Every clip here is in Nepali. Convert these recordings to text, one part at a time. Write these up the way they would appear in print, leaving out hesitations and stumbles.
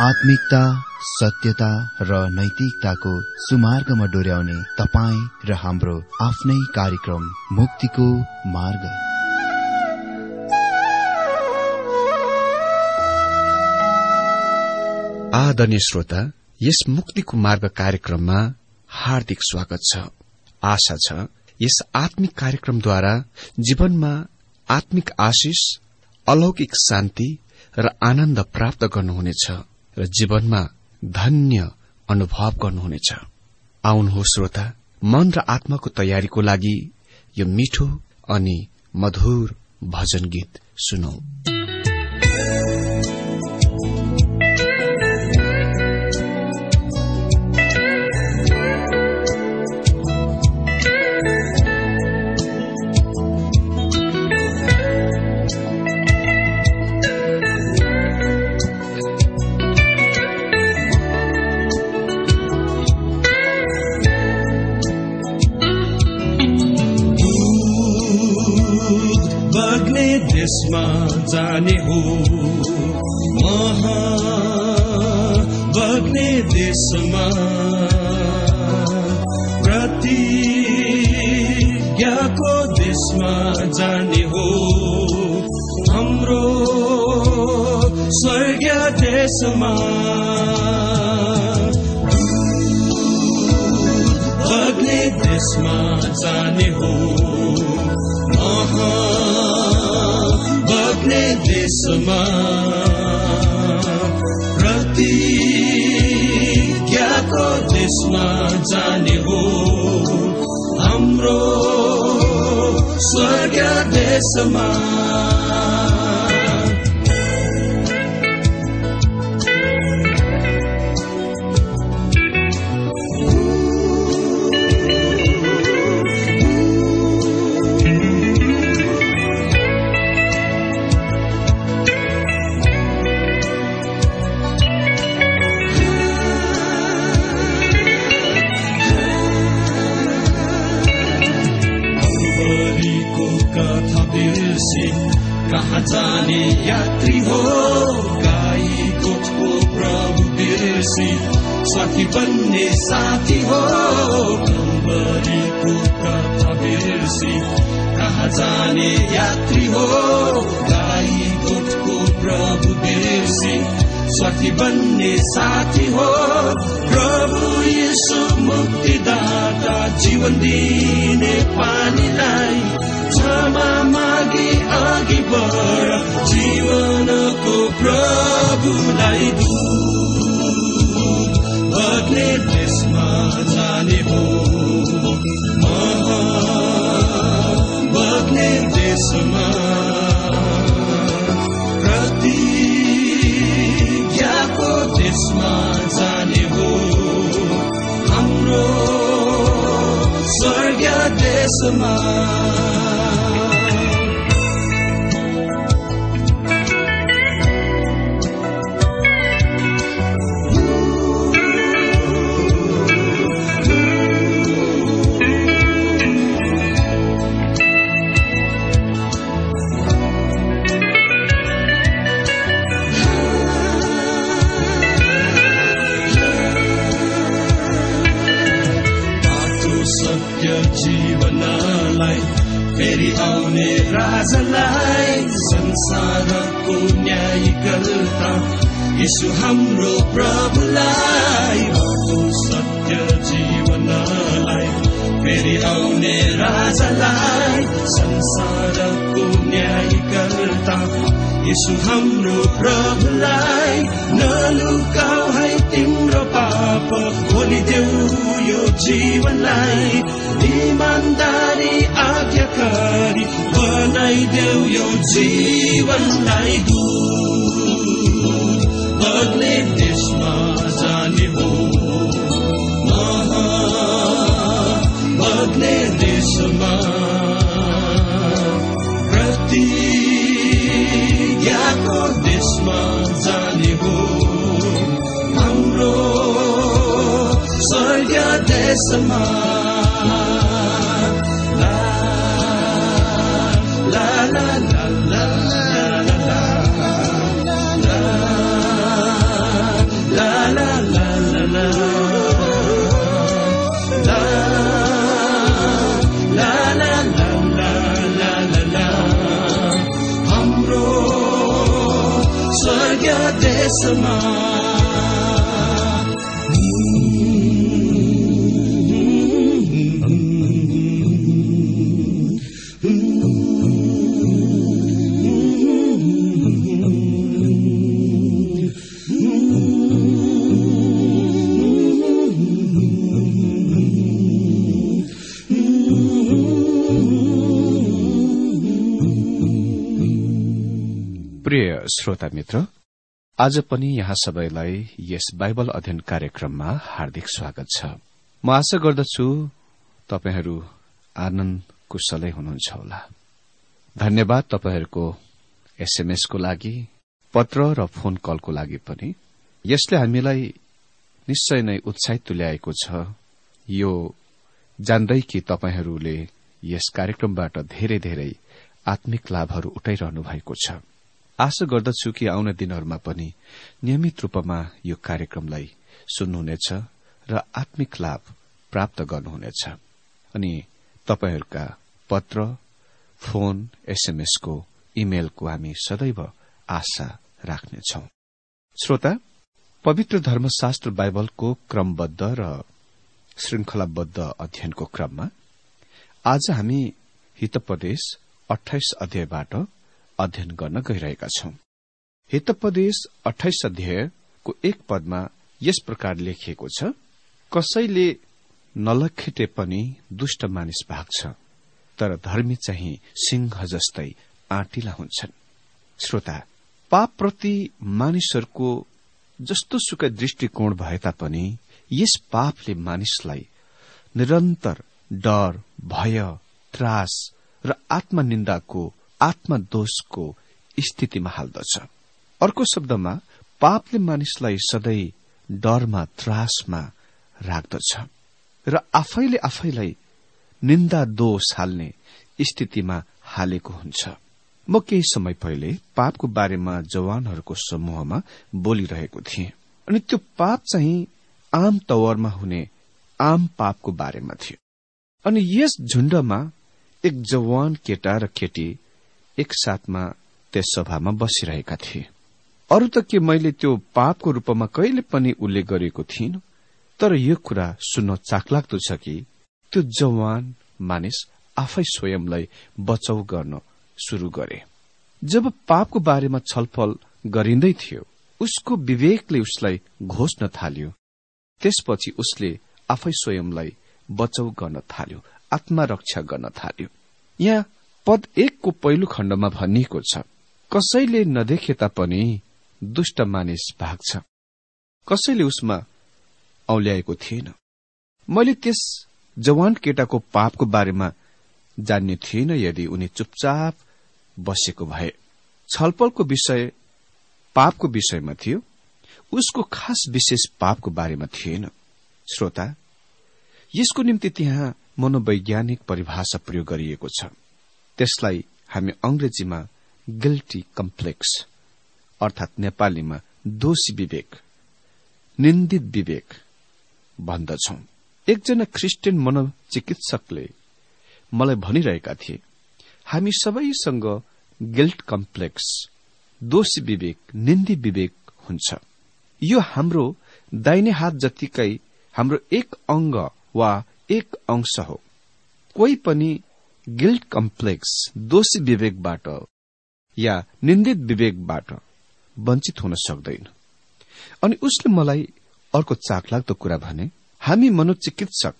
आत्मिकता, सत्यता र नैतिकताको सुमार्गमा डोर्याउने तपाईँ र हाम्रो आफ्नै कार्यक्रम मुक्तिको मार्ग। आदरणीय श्रोता, यस मुक्तिको मार्ग कार्यक्रममा हार्दिक स्वागत छ। आशा छ यस आत्मिक कार्यक्रमद्वारा जीवनमा आत्मिक आशिष, अलौकिक शान्ति र आनन्द प्राप्त गर्नुहुनेछ र जीवनमा धन्य अनुभव गर्नुहुनेछ। आउनुहोस् श्रोता, मन र आत्माको तयारीको लागि यो मिठो अनि मधुर भजन गीत सुनौ। देशमा जाने हो बग्ने देशमा प्रतिज्ञाको देशमा जाने हो हाम्रो स्वर्गीय देशमा बग्ने देशमा जाने हो बग्ने देशमा प्रतिज्ञाको देशमा जाने हो हाम्रो स्वर्गीय देशमा। कहाँ जाने यात्री हो गाई गोठको प्रभु बिर्सी साथी बन्ने साथी हो कल्वरीको कथा बिर्सी कहाँ जाने यात्री हो गाई गोठको प्रभु बिर्सी साथी बन्ने साथी हो प्रभु यीशु मुक्तिदाता जीवन दिने पानीलाई क्षमा मागी अघि बढ जीवनको प्रभुलाई दूत बग्ने देशमा जाने हो बग्ने देशमा प्रतिज्ञाको देशमा जाने हो हाम्रो स्वर्गीय देशमा। जीवनलाई फेरि आउने राजालाई संसारको न्यायकर्ता यीशु हाम्रो प्रभुलाई सत्य जीवनलाई फेरि आउने राजालाई संसारको न्यायकर्ता यीशु हाम्रो प्रभुलाई नलुकाऊ है तिम्रो पाप खोलिदेऊ यो जीवनलाई इमानदारी आज्ञाकारी बनाइदेऊ यो जीवनलाई दूत बग्ने देशमा जाने हो बग्ने देशमा प्रतिज्ञाको देशमा जाने हो हाम्रो स्वर्गीय देशमा। विश्वासमा प्रिय श्रोता मित्र, आज पनि यहाँ सबैलाई यस बाइबल अध्ययन कार्यक्रममा हार्दिक स्वागत छ। म आशा गर्दछु तपाईहरू आनन्द कुशलै हुनुहुन्छ होला। धन्यवाद तपाईहरूको एसएमएसको लागि, पत्र र फोन कलको लागि पनि। यसले हामीलाई निश्चय नै उत्साहित तुल्याएको छ, यो जान्दै कि तपाईहरूले यस कार्यक्रमबाट धेरै धेरै आत्मिक लाभहरू उठाइरहनु भएको छ। आशा गर्दछु कि आउने दिनहरूमा पनि नियमित रूपमा यो कार्यक्रमलाई सुन्नुहुनेछ र आत्मिक लाभ प्राप्त गर्नुहुनेछ। अनि तपाईहरूका पत्र, फोन, एसएमएसको, इमेलको हामी सदैव आशा राख्नेछौं। श्रोता, पवित्र धर्मशास्त्र बाइबलको क्रमबद्ध र श्रृंखलाबद्ध अध्ययनको क्रममा आज हामी हितोपदेश 28 अध्यायबाट अध्ययन गर्न गइरहेका छौं। हितोपदेश 28 अध्यायको 1 पदमा यस प्रकार लेखिएको छ, कसैले नलखेटे पनि दुष्ट मानिस भाग्छ, तर धर्मी चाहिँ सिंह जस्तै आँटिला हुन्छन्। श्रोता, पापप्रति मानिसहरूको जस्तो सुकै दृष्टिकोण भए तापनि यस पापले मानिसलाई निरन्तर डर, भय, त्रास र आत्मनिन्दाको, आत्मदोषको स्थितिमा हाल्दछ। अर्को शब्दमा, पापले मानिसलाई सधैँ डरमा, त्रासमा राख्दछ र आफैले आफैलाई निन्दा, दोष हाल्ने स्थितिमा हालेको हुन्छ। म केही समय पहिले पापको बारेमा जवानहरूको समूहमा बोलिरहेको थिएँ अनि त्यो पाप चाहिँ आम तवरमा हुने आम पापको बारेमा थियो। अनि यस झुण्डमा एक जवान केटा र केटी एक साथमा त्यस सभामा बसिरहेका थिए। अरू त के मैले त्यो पापको रूपमा कहिले पनि उल्लेख गरेको थिइनँ, तर यो कुरा सुन्न चाखलाग्दो छ कि त्यो जवान मानिस आफै स्वयंलाई बचाउ गर्न शुरू गरे। जब पापको बारेमा छलफल गरिँदै थियो, उसको विवेकले उसलाई घोष्न थाल्यो। त्यसपछि उसले आफै स्वयंलाई बचाउ गर्न थाल्यो, आत्मरक्षा गर्न थाल्यो। यहाँ पद 1 को पहिलो खण्डमा भनिएको छ, कसैले नदेखे तापनि दुष्ट मानिस भाग्छ। कसैले उसमा औल्याएको थिएन। मैले त्यस जवान केटाको पापको बारेमा जान्ने थिएन यदि उनी चुपचाप बसेको भए। छलफलको विषय पापको विषयमा थियो, उसको खास विशेष पापको बारेमा थिएन। श्रोता, यसको निम्ति त्यहाँ मनोवैज्ञानिक परिभाषा प्रयोग गरिएको छ। त्यसलाई हामी अंग्रेजीमा गिल्टी कम्प्लेक्स अर्थात नेपालीमा दोषी विवेक, निन्दित विवेक भन्दछौं। एकजना क्रिस्चियन मनोचिकित्सकले मलाई भनिरहेका थिए, हामी सबैसँग गिल्ट कम्प्लेक्स, दोषी विवेक, निन्दित विवेक हुन्छ। यो हाम्रो दाहिने हात जतिकै हाम्रो एक अंग वा एक अंश हो। कोही पनि गिल्ट कम्प्लेक्स, दोषी विवेकबाट या निन्दित विवेकबाट वञ्चित हुन सक्दैन। अनि उसले मलाई अर्को चाखलाग्दो कुरा भने, हामी मनोचिकित्सक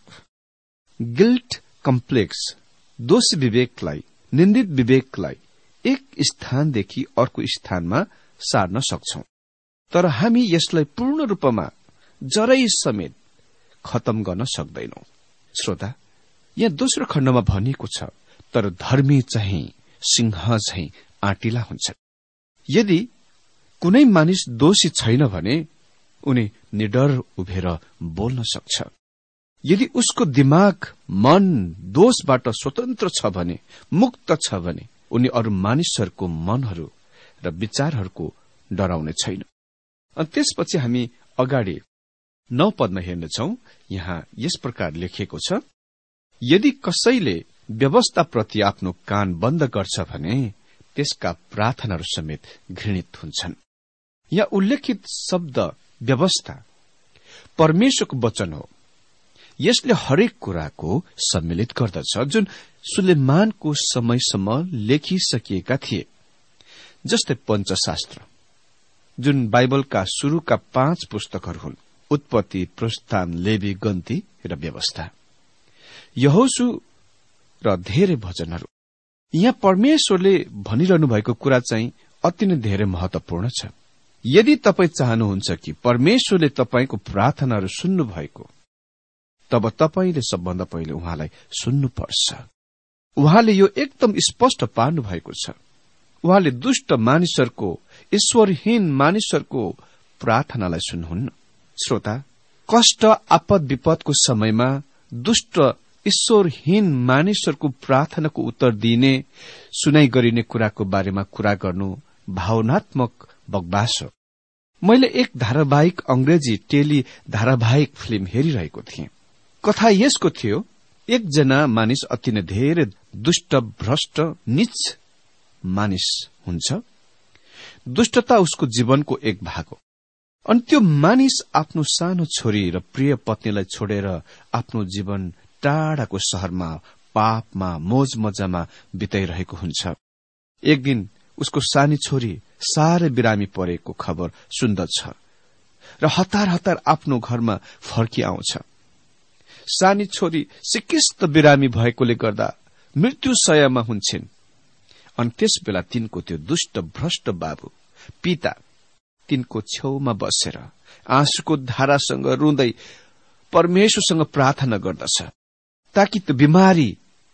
गिल्ट कम्प्लेक्स, दोषी विवेकलाई, निन्दित विवेकलाई एक स्थानदेखि अर्को स्थानमा सार्न सक्छौं, तर हामी यसलाई पूर्ण रूपमा जरै समेत खत्म गर्न सक्दैनौं। श्रोता, यहाँ दोस्रो खण्डमा भनिएको छ, तर धर्मी चाहिँ सिंह झैं आँटिला हुन्छ। यदि कुनै मानिस दोषी छैन भने उनी निडर उभेर बोल्न सक्छ। यदि उसको दिमाग, मन दोषबाट स्वतन्त्र छ भने, मुक्त छ भने, उनी अरू मानिसहरूको मनहरू र विचारहरूको डराउने छैन। अनि त्यसपछि हामी अगाडि 9 पदमा हेर्नेछौं। यहाँ यस प्रकार लेखिएको छ, यदि कसैले व्यवस्थाप्रति आफ्नो कान बन्द गर्छ भने त्यसका प्रार्थनाहरू समेत घृणित हुन्छन्। यहाँ उल्लेखित शब्द व्यवस्था परमेश्वरको वचन हो। यसले हरेक कुराको सम्मिलित गर्दछ जुन सुलेमानको समयसम्म लेखिसकिएका थिए, जस्तै पञ्चशास्त्र, जुन बाइबलका शुरूका 5 पुस्तकहरू हुन्, उत्पत्ति, प्रस्थान, लेवी, गन्ती र व्यवस्था, यहोशू र धेरै भजनहरू। यहाँ परमेश्वरले भनिरहनु भएको कुरा चाहिँ अति नै धेरै महत्वपूर्ण छ। यदि तपाई चाहनुहुन्छ कि परमेश्वरले तपाईको प्रार्थनाहरू सुन्नु भएको, तब तपाईले सबभन्दा पहिले उहाँलाई सुन्नुपर्छ। उहाँले यो एकदम स्पष्ट पार्नु भएको छ। उहाँले दुष्ट मानिसहरूको, ईश्वरहीन मानिसहरूको प्रार्थनालाई सुन्नुहुन्न। श्रोता, कष्ट आपद विपदको समयमा दुष्ट ईश्वरहीन मानिसहरूको प्रार्थनाको उत्तर दिने, सुनाई गरिने कुराको बारेमा कुरा गर्नु भावनात्मक बकवास हो। मैले एक धारावाहिक अंग्रेजी टेली धारावाहिक फिल्म हेरिरहेको थिएँ। कथा यसको थियो, एकजना मानिस अति नै धेरै दुष्ट, भ्रष्ट, नीच मानिस हुन्छ। दुष्टता उसको जीवनको एक भाग हो। अनि त्यो मानिस आफ्नो सानो छोरी र प्रिय पत्नीलाई छोडेर आफ्नो जीवन टाढाको शहरमा पापमा, मोज मजामा बिताइरहेको हुन्छ। एक दिन उसको सानी छोरी साह्रै बिरामी परेको खबर सुन्दछ र हतार हतार आफ्नो घरमा फर्की आउँछ। सानी छोरी सिकिस्त बिरामी भएकोले गर्दा मृत्युशयमा हुन्छन्। अनि त्यस बेला तिनको त्यो दुष्ट भ्रष्ट बाबु, पिता, तिनको छेउमा बसेर आँसुको धारासँग रुँदै परमेश्वरसँग प्रार्थना गर्दछ ताकि त्यो बिमारी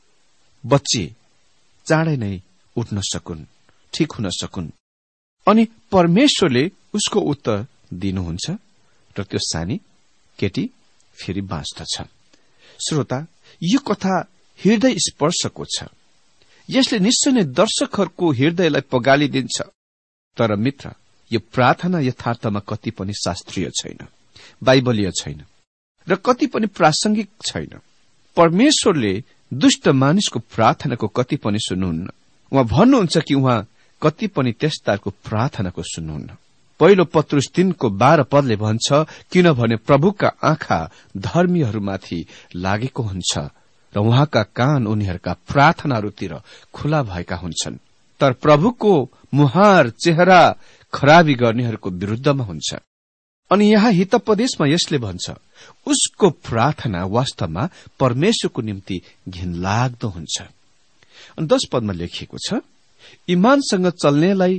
बच्चे चाँडै नै उठ्न सकुन्, ठिक हुन सकुन्। अनि परमेश्वरले उसको उत्तर दिनुहुन्छ र त्यो सानी केटी फेरि बाँच्दछ। श्रोता, यो कथा हृदय स्पर्शको छ। यसले निश्चय नै दर्शकहरूको हृदयलाई पगालिदिन्छ। तर मित्र, यो प्रार्थना यथार्थमा कति पनि शास्त्रीय छैन, बाइबलीय छैन र कति पनि प्रासंगिक छैन। परमेश्वरले दुष्ट मानिसको प्रार्थनाको कति पनि सुन्नुहुन्न। उहाँ भन्नुहुन्छ कि उहाँ कति पनि त्यस्ताको प्रार्थनाको सुन्नुहुन्न। पहिलो पत्रुस 3:12 भन्छ, किनभने प्रभुका आँखा धर्मीहरूमाथि लागेको हुन्छ र उहाँका कान उनीहरूका प्रार्थनाहरूतिर खुला भएका हुन्छन्, तर प्रभुको मुहार चेहरा खराबी गर्नेहरूको विरूद्धमा हुन्छ। अनि यहाँ हितोपदेशमा यसले भन्छ, उसको प्रार्थना वास्तवमा परमेश्वरको निम्ति घिनलाग्दो हुन्छ। अनि 10 पदमा लेखिएको छ, इमानसँग चल्नेलाई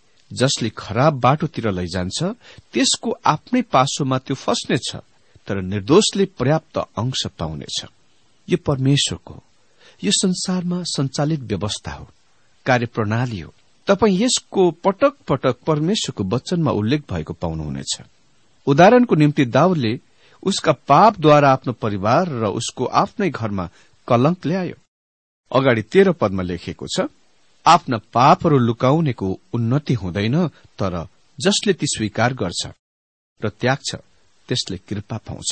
जसले खराब बाटोतिर लैजान्छ त्यसको आफ्नै पासोमा त्यो फस्नेछ, तर निर्दोषले पर्याप्त अंश पाउनेछ। यो परमेश्वरको, यो संसारमा सञ्चालित व्यवस्था हो, कार्यप्रणाली हो। तपाई यसको पटक पटक परमेश्वरको वचनमा उल्लेख भएको पाउनुहुनेछ। उदाहरणको निम्ति दाउदले उसका पापद्वारा आफ्नो परिवार र उसको आफ्नै घरमा कलंक ल्यायो। अगाडि 13 पदमा लेखिएको छ, आफ्ना पापहरू लुकाउनेको उन्नति हुँदैन, तर जसले ती स्वीकार गर्छ र त्याग्छ त्यसले कृपा पाउँछ।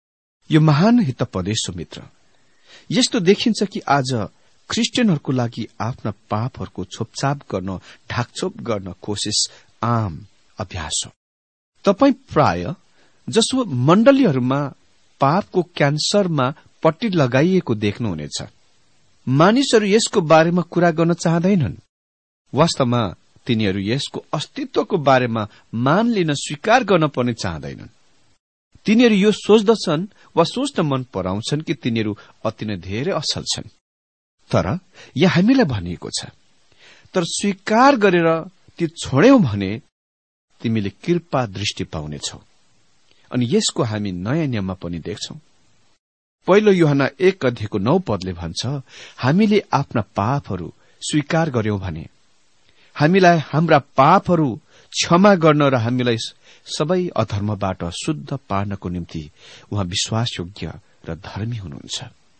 यो महान हितोपदेश हो मित्र। यस्तो देखिन्छ कि आज क्रिस्चियनहरूको लागि आफ्ना पापहरूको छोपछाप गर्न, ढाकछोप गर्न कोशिश आम अभ्यास हो। तपाई प्राय जसो मण्डलीहरूमा पापको क्यान्सरमा पट्टी लगाइएको देख्नुहुनेछ। मानिसहरू यसको बारेमा कुरा गर्न चाहँदैनन्। वास्तवमा तिनीहरू यसको अस्तित्वको बारेमा मान लिन स्वीकार गर्न पनि चाहँदैनन्। तिनीहरू यो सोच्दछन् वा सोच्न मन पराउँछन् कि तिनीहरू अति नै धेरै असल छन्। तर यहाँ हामीलाई भनिएको छ, तर स्वीकार गरेर ती छोड्यौं भने तिमीले कृपा दृष्टि पाउनेछौ। अनि यसको हामी नयाँ नियममा पनि देख्छौं। पहिलो यूहन्ना 1:9 भन्छ, हामीले आफ्ना पापहरू स्वीकार गर्यौं भने हामीलाई हाम्रा पापहरू क्षमा गर्न र हामीलाई सबै अधर्मबाट शुद्ध पार्नको निम्ति उहाँ विश्वासयोग्य र धर्मी हुनुहुन्छ।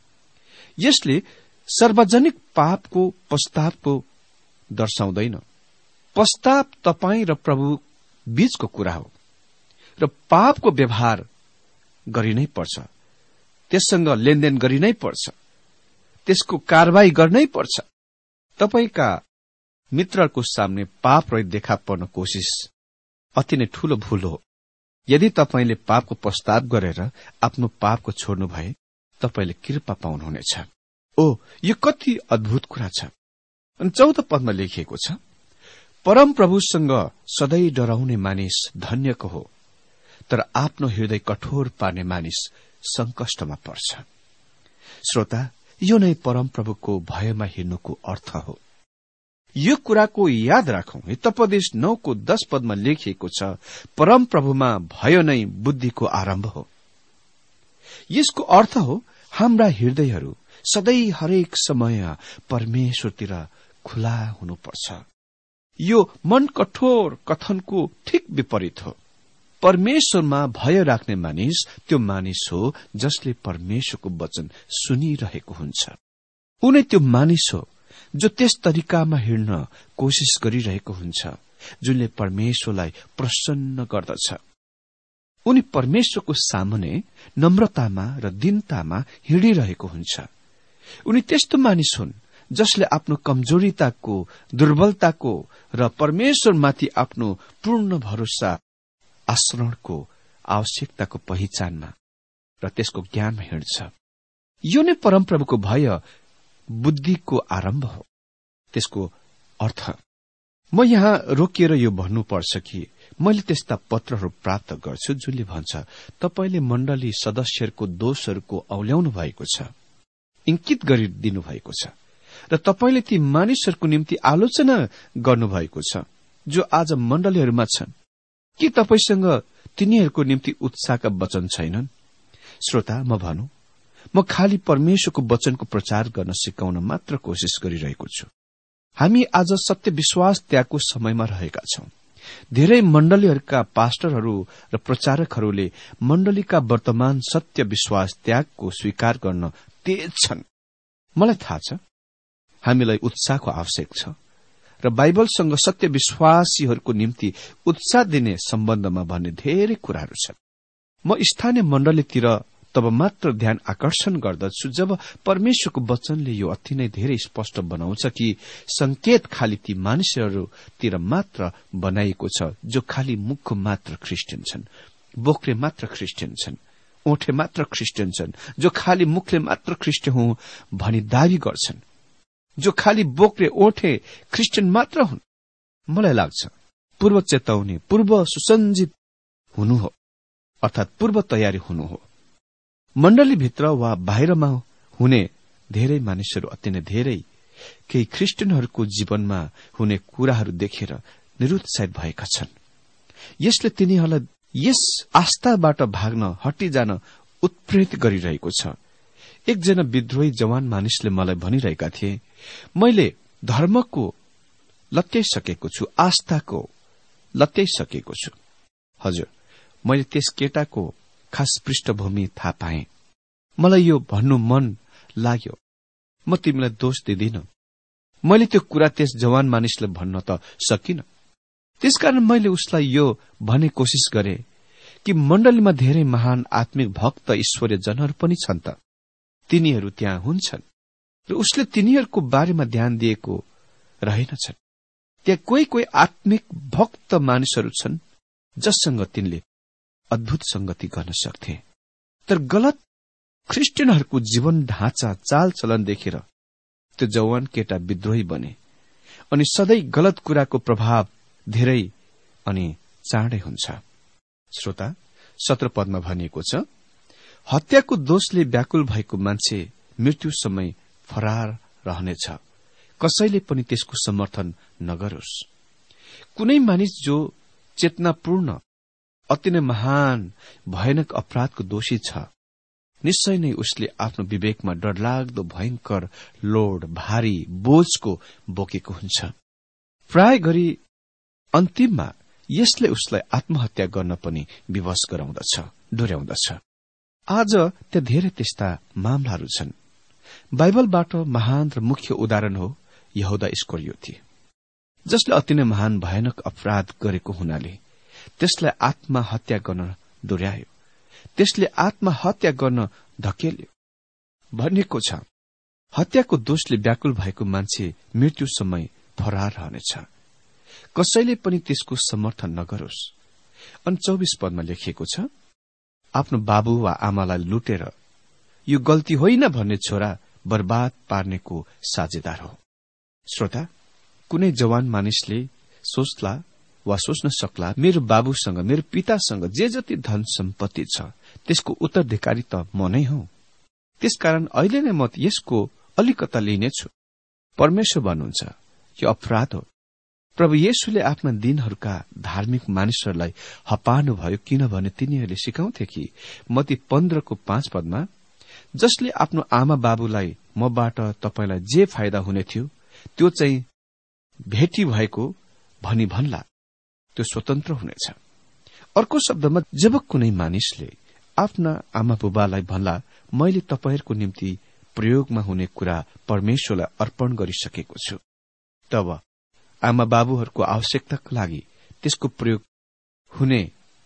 यसले सार्वजनिक पापको पश्चातापको दर्शाउँदैन। पश्चाताप तपाई र प्रभु बीचको कुरा हो र पापको व्यवहार गरिनै पर्छ, त्यससँग लेनदेन गरिनै पर्छ, त्यसको कारवाही गर्नै पर्छ। तपाईका मित्रको सामने पाप रहित देखा पर्न कोशिश अति नै ठूलो भूल हो। यदि तपाईले पापको पश्चाताप गरेर आफ्नो पापको छोड्नु भए तपाईले कृपा पाउनुहुनेछ। ओ, यो कति अद्भुत कुरा छ। अनि 14 पदमा लेखिएको छ, परम प्रभुसँग सधैँ डराउने मानिस धन्यको हो, तर आफ्नो हृदय कठोर पार्ने मानिस संकष्टमा पर्छ। श्रोता, यो नै परम प्रभुको भयमा हिँड्नुको अर्थ हो। यो कुराको याद राखौं। हितोपदेश 9 को 10 पदमा लेखिएको छ, परम प्रभुमा भय नै बुद्धिको आरम्भ हो। यसको अर्थ हो हाम्रा हृदयहरू सधैँ हरेक समय परमेश्वरतिर खुला हुनुपर्छ। यो मन कठोर कथनको ठिक विपरीत हो। परमेश्वरमा भय राख्ने मानिस त्यो मानिस हो जसले परमेश्वरको वचन सुनिरहेको हुन्छ। उनी त्यो मानिस हो जो त्यस तरिकामा हिँड्न कोशिश गरिरहेको हुन्छ जुनले परमेश्वरलाई प्रसन्न गर्दछ। उनी परमेश्वरको सामुने नम्रतामा र दीनतामा हिँडिरहेको हुन्छ। उनी त्यस्तो मानिस हुन् जसले आफ्नो कमजोरिताको, दुर्बलताको र परमेश्वरमाथि आफ्नो पूर्ण भरोसा आश्रयको आवश्यकताको पहिचानमा र त्यसको ज्ञानमा हिँड्छ। यो नै परमप्रभुको भय बुद्धिको आरम्भ हो। त्यसको अर्थ म यहाँ रोकिएर यो भन्नुपर्छ कि मैले त्यस्ता पत्रहरू प्राप्त गर्छु जुनले भन्छ तपाईले मण्डली सदस्यहरूको दोषहरूको औल्याउनु भएको छ, इंकित गरिदिनु भएको छ र तपाईले ती मानिसहरूको निम्ति आलोचना गर्नुभएको छ जो आज मण्डलीहरूमा छन्। के तपाईसँग तिनीहरूको निम्ति उत्साहका वचन छैनन्? श्रोता, म भनौं, म खाली परमेश्वरको वचनको प्रचार गर्न सिकाउन मात्र कोशिश गरिरहेको छु। हामी आज सत्य विश्वास त्यागको समयमा रहेका छौं। धेरै मण्डलीहरूका पास्टरहरू र प्रचारकहरूले मण्डलीका वर्तमान सत्य विश्वास त्यागको स्वीकार गर्न तेज छन्। मलाई थाहा छ हामीलाई उत्साहको आवश्यक छ र बाइबलसँग सत्य विश्वासीहरूको निम्ति उत्साह दिने सम्बन्धमा भन्ने धेरै कुराहरू छन्। म स्थानीय मण्डलीतिर तब मात्र ध्यान आकर्षण गर्दछु जब परमेश्वरको वचनले यो अति नै धेरै स्पष्ट बनाउँछ कि संकेत खाली ती मानिसहरूतिर मात्र बनाइएको छ जो खाली मुखको मात्र क्रिस्चियन छन्, बोक्रे मात्र क्रिस्चियन छन्, ओठे मात्र क्रिस्चियन छन्, जो खाली मुखले मात्र क्रिस्चियन हुँ भनी दावी गर्छन्, जो खाली बोक्रे ओठे क्रिस्चियन मात्र हुन्। मलाई लाग्छ पूर्व चेतावनी, पूर्व सुसञ्जित हुनु हो, अर्थात पूर्व तयारी हुनु हो। मण्डलीभित्र वा बाहिरमा हुने धेरै मानिसहरू अति नै धेरै केही क्रिस्चियनहरूको जीवनमा हुने कुराहरू देखेर निरुत्साहित भएका छन्। यसले तिनीहरूलाई यस आस्थाबाट भाग्न हटिजान उत्प्रेरित गरिरहेको छ। एकजना विद्रोही जवान मानिसले मलाई भनिरहेका थिए, मैले धर्मको लत्याइसकेको छु, आस्थाको लत्याइसकेको छु। हजुर, मैले त्यस केटाको खास पृष्ठभूमि थाहा पाएँ। मलाई यो भन्नु मन लाग्यो, म तिमीलाई दोष दिदिन। मैले त्यो कुरा त्यस जवान मानिसले भन्न त सकिन। त्यसकारण मैले उसलाई यो भन्ने कोशिश गरे कि मण्डलीमा धेरै महान आत्मिक भक्त ईश्वरीय जनहरू पनि छन् त, तिनीहरू त्यहाँ हुन्छन् र उसले तिनीहरूको बारेमा ध्यान दिएको रहेनछन्। त्यहाँ कोही कोही आत्मिक भक्त मानिसहरू छन् जससँग तिनले अद्भुत संगति गर्न सक्थे। तर गलत ख्रिस्टियनहरूको जीवन ढाँचा चालचलन देखेर त्यो जवान केटा विद्रोही बने अनि सधैँ गलत कुराको प्रभाव धेरै अनि चाँडै हुन्छ। श्रोता, 17 पदमा भनिएको छ, हत्याको दोषले व्याकुल भएको मान्छे मृत्यु समय फरार रहनेछ, कसैले पनि त्यसको समर्थन नगरोस्। कुनै मानिस जो चेतनापूर्ण अति नै महान भयानक अपराधको दोषी छ, निश्चय नै उसले आफ्नो विवेकमा डरलाग्दो भयंकर लोड, भारी बोझको बोकेको हुन्छ। प्राय गरी अन्तिममा यसले उसलाई आत्महत्या गर्न पनि विवश गराउँदछ, डोर्याउँदछ। आज त्यहाँ धेरै त्यस्ता मामलाहरू छन्। बाइबलबाट महान र मुख्य उदाहरण हो यहूदा इस्करियोती, जसले अति नै महान भयानक अपराध गरेको हुनाले त्यसलाई आत्महत्या गर्न डोर्यायो, त्यसले आत्महत्या गर्न धकेल्यो। भनिएको छ, हत्याको दोषले व्याकुल भएको मान्छे मृत्यु समय फरार रहनेछ, कसैले पनि त्यसको समर्थन नगरोस्। अनि 24 पदमा लेखिएको छ, आफ्नो बाबु वा आमालाई लुटेर यो गल्ती होइन भन्ने छोरा बर्बाद पार्नेको साझेदार हो। श्रोता, कुनै जवान मानिसले सोच्ला वा सोच्न सक्ला, मेरो बाबुसँग, मेरो पितासँग जे जति धन सम्पत्ति छ त्यसको उत्तराधिकारी त म नै हुँ, त्यसकारण अहिले नै म यसको अलिकता लिनेछु। परमेश्वर भन्नुहुन्छ यो अपराध हो। प्रभु येशूले आफ्ना दिनहरूका धार्मिक मानिसहरूलाई हपार्नुभयो, किनभने तिनीहरूले सिकाउँथे कि मत्ती 15:5 पदमा, जसले आफ्नो आमा बाबुलाई मबाट तपाईलाई जे फाइदा हुने थियो त्यो चाहिँ भेटी भएको भनी भन्ला, त्यो स्वतन्त्र हुनेछ। अर्को शब्दमा, जब कुनै मानिसले आफ्ना आमा बुबालाई भन्ला, मैले तपाईहरूको निम्ति प्रयोगमा हुने कुरा परमेश्वरलाई अर्पण गरिसकेको छु, तब आमा बाबुहरूको आवश्यकताका लागि त्यसको प्रयोग हुने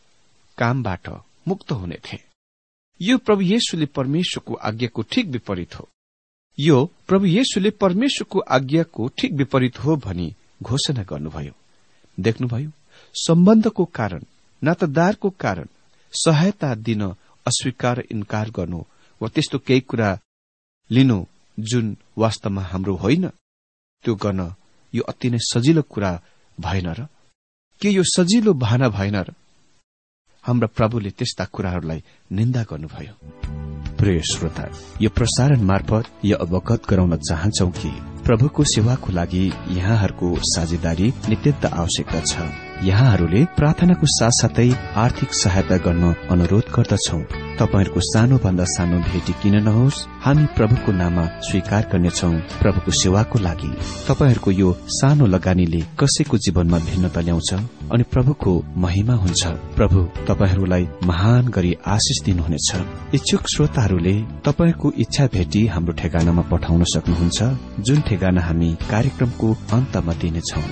कामबाट मुक्त हुने थिए। यो प्रभु येशूले परमेश्वरको आज्ञाको ठिक विपरीत हो। यो प्रभु येशूले परमेश्वरको आज्ञाको ठिक विपरीत हो भनी घोषणा गर्नुभयो। देख्नुभयो, सम्बन्धको कारण, नातादारको कारण सहायता दिन अस्वीकार, इन्कार गर्नु वा त्यस्तो केही कुरा लिनु जुन वास्तवमा हाम्रो होइन, त्यो गर्न यो अति नै सजिलो कुरा भएन र? के यो सजिलो भाना भएन र? हाम्रा प्रभुले त्यस्ता कुराहरूलाई निन्दा गर्नुभयो। प्रिय श्रोता, यो प्रसारण मार्फत यो अवगत गराउन चाहन्छौ कि प्रभुको सेवाको लागि यहाँहरूको साझेदारी नित्यन्त आवश्यकता छ। यहाँहरूले प्रार्थनाको साथसाथै आर्थिक सहायता गर्न अनुरोध गर्दछौ। तपाईहरूको सानोभन्दा सानो भेटी किन नहोस्, हामी प्रभुको नाममा स्वीकार गर्नेछौ। प्रभुको सेवाको लागि तपाईहरूको यो सानो लगानीले कसैको जीवनमा भिन्नता ल्याउँछ अनि प्रभुको महिमा हुन्छ। प्रभु तपाईहरूलाई महान गरी आशिष दिनुहुनेछ। इच्छुक श्रोताहरूले तपाईहरूको इच्छा भेटी हाम्रो ठेगानामा पठाउन सक्नुहुन्छ, जुन ठेगाना हामी कार्यक्रमको अन्तमा दिनेछौं।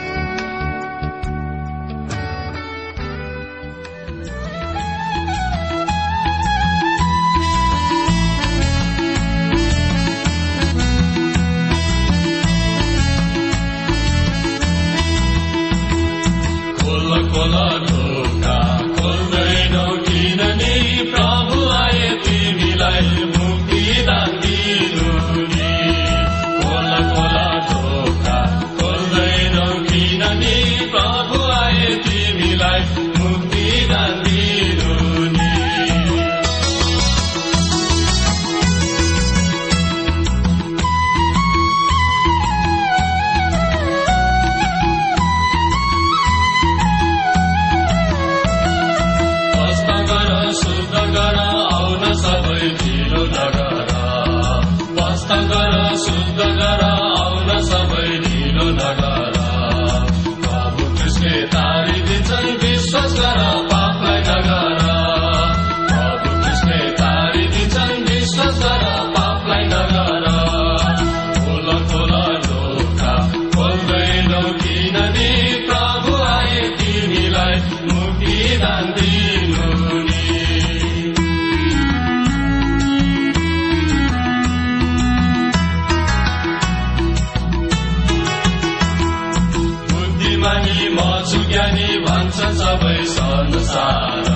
सबै संसार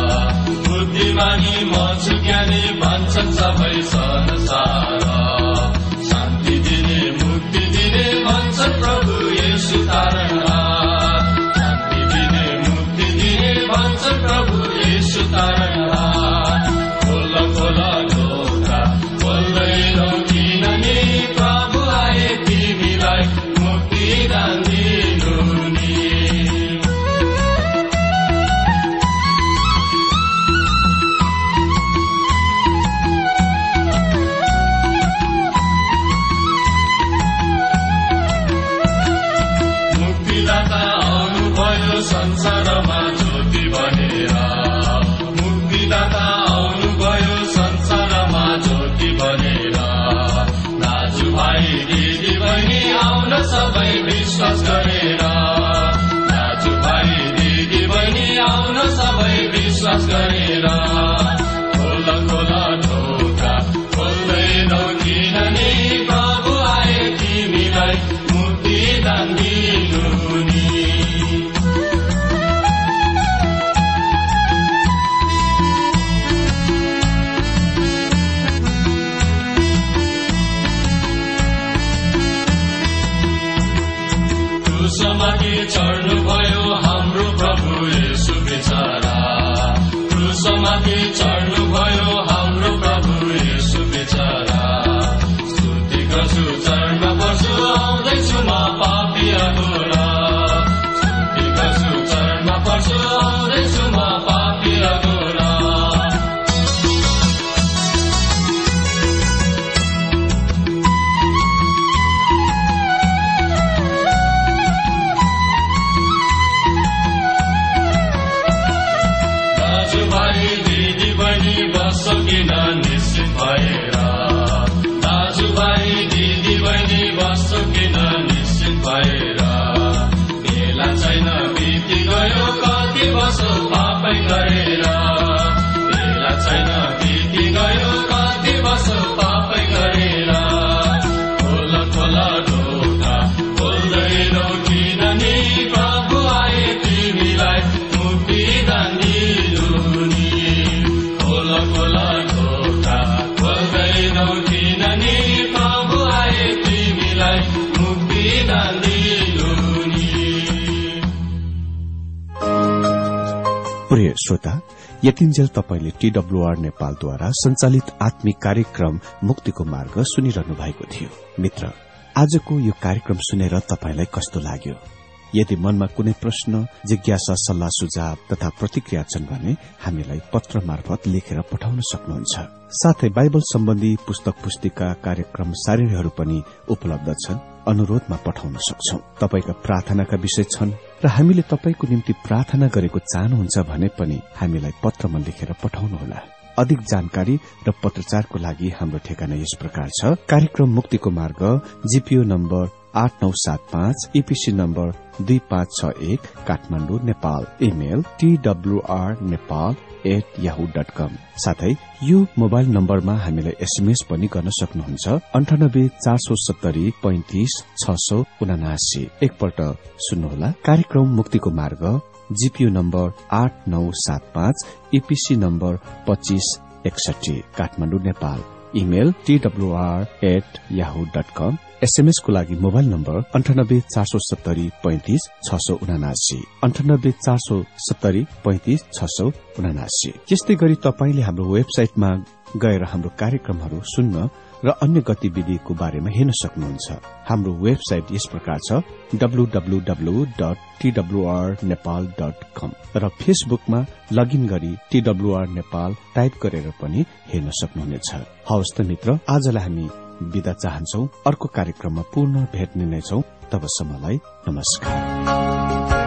बुद्धिमानी म छु ज्ञानी भन्छन् सबै संसार। शान्ति दिने मुक्ति दिने भन्छन् प्रभु येशू तारणहार। शान्ति दिने मुक्ति दिने भन्छन् प्रभु येशू तारणहार। खोल खोल ढोका खोल्दैनौ किनभने प्रभु आए तिमीलाई मुक्ति दान दिनु नि। क्रुसमाथि चढ्नुभयो हाम्रो प्रभु येशू बेचारा। क्रुसमाथि चढ्नुभयो हाम्रो प्रभु येशू बेचारा। स्तुति गर्छु चरणमा पर्छु आउँदैछु म पापीहरूमा। स्तुति गर्छु चरणमा पर्छु आउँदैछु म पापीहरूमा। किन निश्चित भएर दाजुभाइ दिदी बहिनी बस्छौ किन निश्चित भएर। बेला छैन बिति गयो कति बसो पापै गरेर। बेला छैन बिति गयो कति बसो पापै गरेर। खोल खोल ढोका खोल्दैनौ किन नि प्रभु आए तिमीलाई मुक्तिदान दिनु नि। खोल खोल ढोका खोल्दैनौ किन नि प्रभु आए तिमीलाई मुक्तिदान दिनु नि। प्रिय श्रोता, यतिन्जेल तपाईले TWR नेपालद्वारा संचालित आत्मिक कार्यक्रम मुक्तिको मार्ग सुनिरहनु भएको थियो। मित्र, आजको यो कार्यक्रम सुनेर तपाईलाई कस्तो लाग्यो? यदि मनमा कुनै प्रश्न, जिज्ञासा, सल्लाह सुझाव तथा प्रतिक्रिया छन् भने हामीलाई पत्र मार्फत लेखेर पठाउन सक्नुहुन्छ। साथै बाइबल सम्बन्धी पुस्तक पुस्तिका, कार्यक्रम सारिणीहरू पनि उपलब्ध छन्, अनुरोधमा पठाउन सक्छौं। तपाईका प्रार्थनाका विषय छन् र हामीले तपाईको निम्ति प्रार्थना गरेको चाहनुहुन्छ भने पनि हामीलाई पत्रमा लेखेर पठाउनुहोला। अधिक जानकारी र पत्रचारको लागि हाम्रो ठेगाना यस प्रकार छ। कार्यक्रम मुक्तिको मार्ग, GPO number 8975, EPC number 2561, Kathmandu, Nepal. Email twrnepal@yahoo.com। साथै यो मोबाइल नम्बरमा हामीलाई एसएमएस पनि गर्न सक्नुहुन्छ। 98 470 35 679। एकपल्ट सुन्नुहोला। कार्यक्रम मुक्तिको मार्ग, GPO number 8975, EPC number 2561, Kathmandu, Nepal. Email twr@yahoo.com। SMS को लागि मोबाइल नम्बर 98 470 35 679, 98 470 35 679। यस्तै गरी तपाईले हाम्रो वेबसाइटमा गएर हाम्रो कार्यक्रमहरू सुन्न र अन्य गतिविधिको बारेमा हेर्न सक्नुहुन्छ। हाम्रो वेबसाइट यस प्रकार छ, www.twrnepal.com, र फेसबुकमा लगइन गरी TWR नेपाल टाइप गरेर पनि हेर्न सक्नुहुनेछ। हवस् त मित्र, आजलाई हामी बिदा चाहन्छौ। अर्को कार्यक्रममा पुनः भेट्ने नै छौं। तबसम्मलाई नमस्कार।